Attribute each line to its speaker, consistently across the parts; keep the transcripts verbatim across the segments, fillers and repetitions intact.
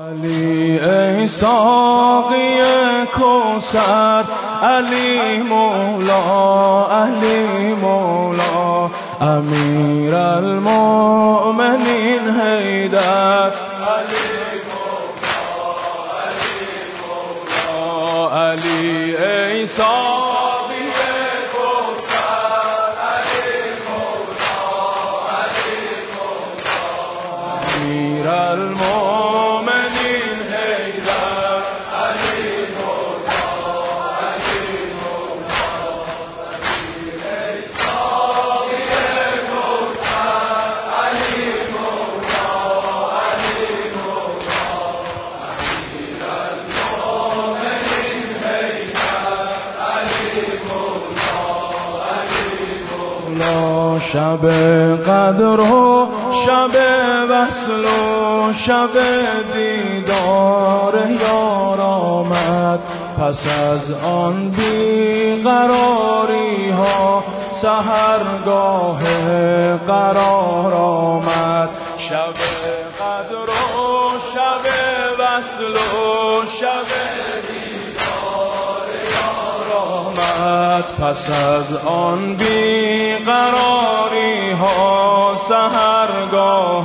Speaker 1: علی ای ساقی کوثر، علی مولا علی مولا، امیر المؤمنین حیدر، علی مولا علی مولا، علی ای ساقی کوثر، علی مولا علی مولا، امیر المؤمنین حیدر، علی مولا علی مولا، علی ای ساقی کوثر، علی مولا علی مولا، امیر المؤمنین حیدر، علی مولا علی مولا. شب قدر و شب وصل و شب دیدار یار آمد، پس از آن بیقراری ها سحرگاه قرار آمد. شب قدر و شب وصل و شب دیدار یار آمد، پس از آن بیقراری ها سحرگاه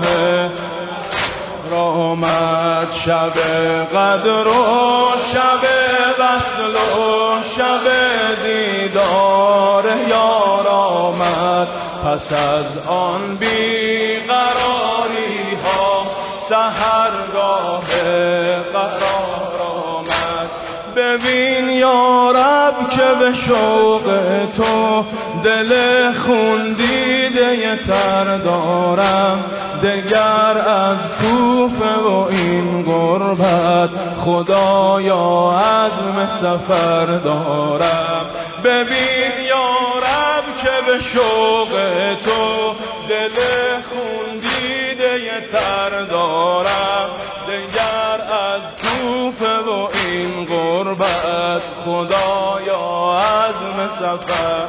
Speaker 1: آمد. شب قدر و شب وصل و شب دیدار یار آمد، پس از آن بیقراری ها سحرگاه قرار آمد. ببین یا رب که به شوق تو دل خون دیده تر دارم، دگر از کوفه و این غربت خدایا عزم سفر دارم. ببین یا رب که به شوق تو دل خون دیده تر دارم، دگر از کوفه و این غربت خدایا عزم سفر.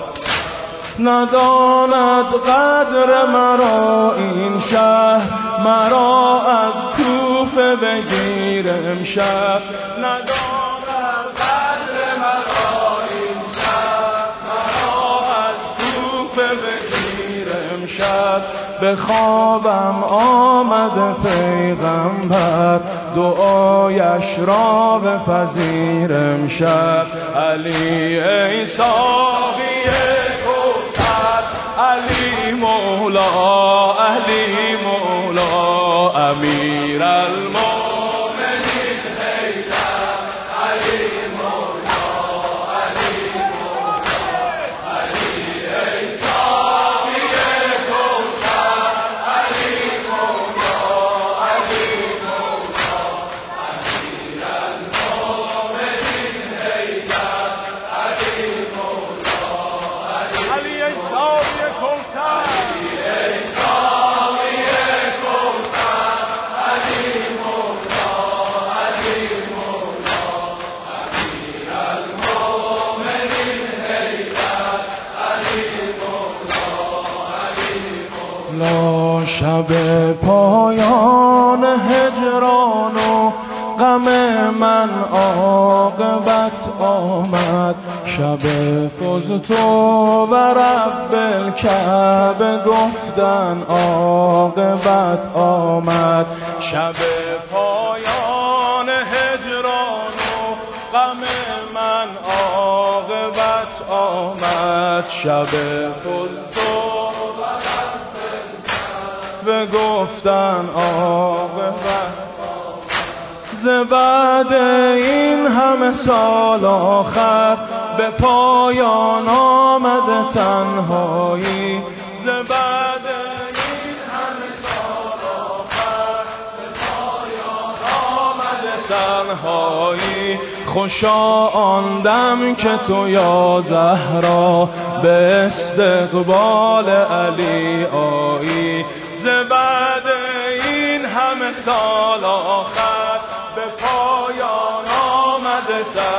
Speaker 1: نداند قدر مرا این شهر، مرا از کوفه بگیر امشب. نداند قدر مرا این شهر، مرا از کوفه بگیر امشب. به خوابم آمد پیغمبر، دعایش را بپذیر امشب. علی ای ساقی کوثر، علی مولا علی مولا، امیر المؤمنین حیدر، علی مولا علی مولا، علی ای ساقی کوثر، علی مولا علی مولا، امیر المؤمنین حیدر، علی مولا علی علی ای ساقی کوثر، علی ای ساقی کوثر، علی مولا علی مولا، امیر المؤمنین حیدر، علی مولا علی مولا. شب پایان هجران و غم من عاقبت آمد، شب فزت و رب الکعبه گفتن عاقبت آمد. شب پایان هجران و غم من عاقبت آمد، شب فزت و رب الکعبه گفتن عاقبت. ز بعد این همه سال آخر به پایان آمد تنهایی، ز بعد این همه سال آخر به پایان آمد تنهایی. خوشا آن دم که تو یا زهرا به استقبال علی آیی، ز بعد این همه سال آخر به پایان آمد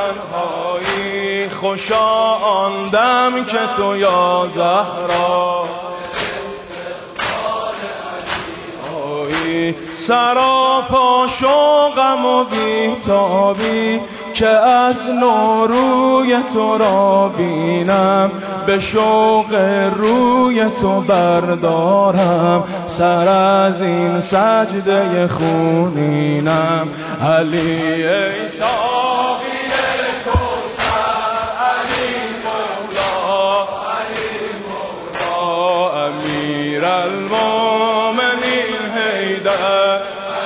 Speaker 1: تنهایی. خوشا آن دم که تو یا زهرا سراپا شوقم و بیتابی که از نوروی تو را بینم، به شوق روی تو بردارم سر از این سجده خونینم. علی ای ساقی کوثر، علی مولا، علی مولا، امیر المومنین حیدر،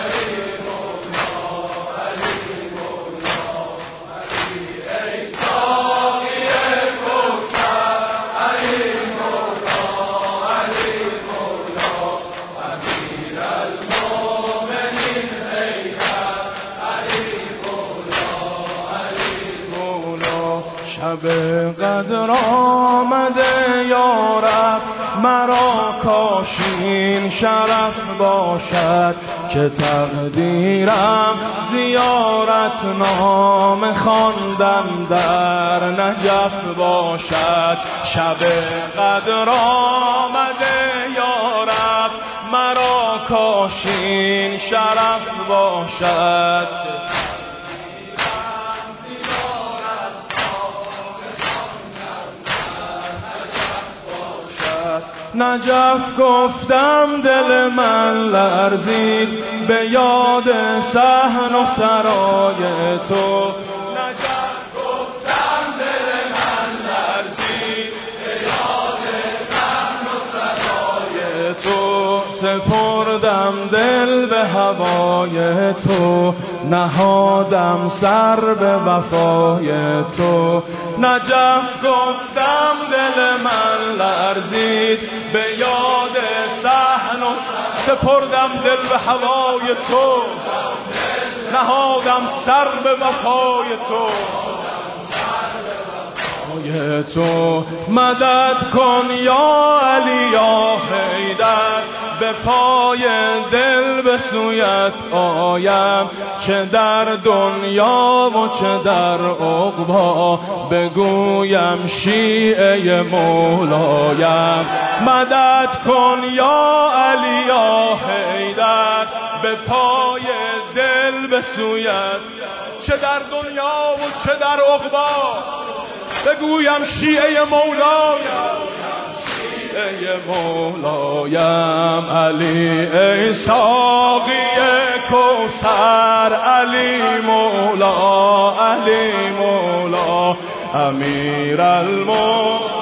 Speaker 1: شب قدر آمده یارب، مرا کاشین شرف باشد که تقدیرم زیارت نام خواندن در نجف باشد. شب قدر آمده یارب، مرا کاشین شرف باشد. نجف گفتم دل من لرزید به یاد صحن و سرای تو. نجف گفتم دل من لرزید به یاد صحن و سرای تو. سپردم دل به هوای تو، نهادم سر به وفای تو. نجف گفتم دل من لرزید به یاد صحن و سپردم دل به هوای تو، نهادم سر به وفای تو. تو مدد کن یا علی یا حیدر، به پای دل به سویت آیم، چه در دنیا و چه در عقبا بگویم شیعه مولایم. مدد کن یا علی یا حیدر، به پای دل به سویت، چه در دنیا و چه در عقبا بگویم شیعه مولایم، شیعه مولایم. علی ای ساقی کوثر، علی مولا، علی مولا، امیر المومنین.